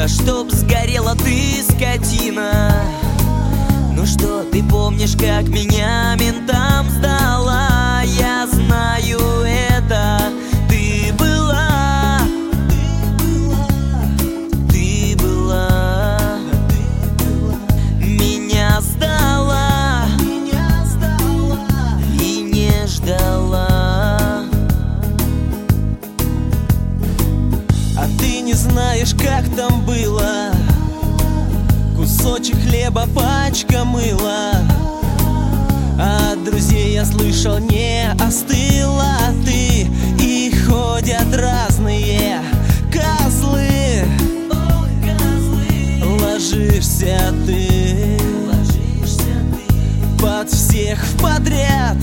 Да чтоб сгорела ты, скотина. Ну что, ты помнишь, как меня ментам сдала? Я знаю это. Ты была, меня сдала и не ждала. А ты не знаешь, как там было. Кусочек хлеба, пачка мыла. А от друзей я слышал, не остыла ты. И ходят разные козлы. Ложишься ты под всех подряд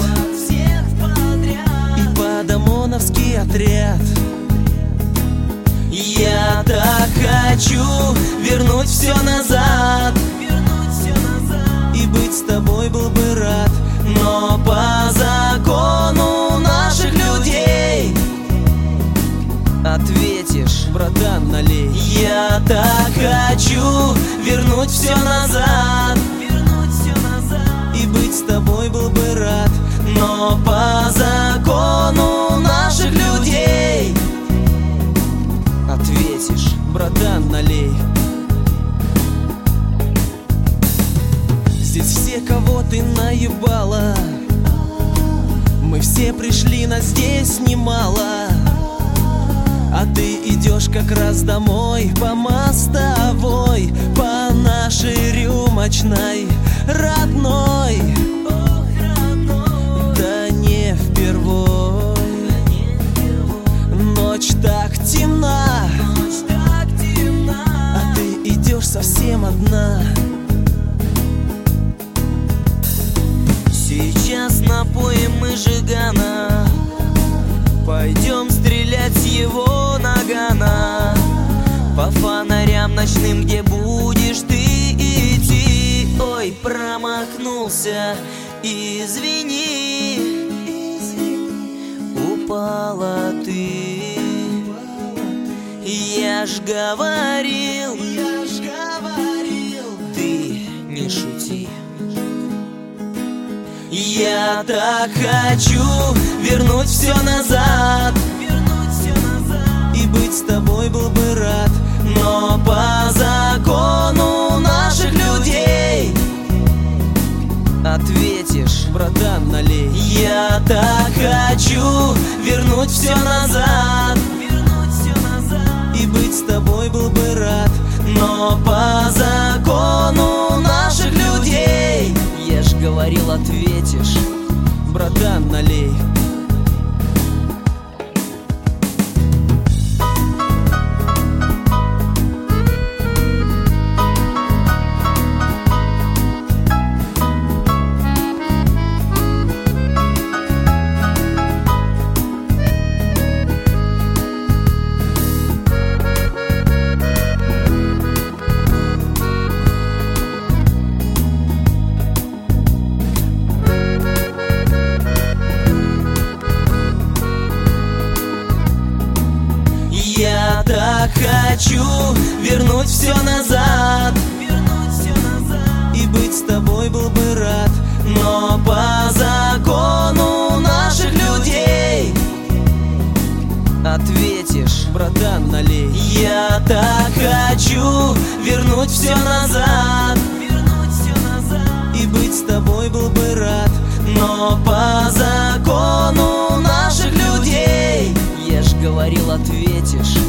и под ОМОНовский отряд. Я так хочу вернуть все назад и быть с тобой был бы рад. но по закону наших людей ответишь, братан, налей. Я так хочу вернуть все назад и быть с тобой был бы рад. но по закону наших людей ответишь, братан, налей. Здесь все, кого ты наебала, мы все пришли, нас здесь немало. А ты идешь как раз домой по мостовой, по нашей рюмочной родной. Да не впервой, ночь так темна, а ты идешь совсем одна. Сейчас напоим мы Жигана, пойдем стрелять с его нагана. По фонарям ночным, где будешь ты идти. Ой, промахнулся, извини, упала ты. Я ж говорил, ты не шути. Я так хочу вернуть все назад и быть с тобой был бы рад. но по закону наших людей ответишь, братан, налей. Я так хочу вернуть все назад и быть с тобой был бы рад. но по закону наших людей я ж говорил, ответишь, братан, налей. Я так хочу вернуть все назад и быть с тобой был бы рад. но по закону наших людей ответишь, братан, налей. Я так хочу вернуть все назад и быть с тобой был бы рад. но по закону наших людей я ж говорил, ответишь.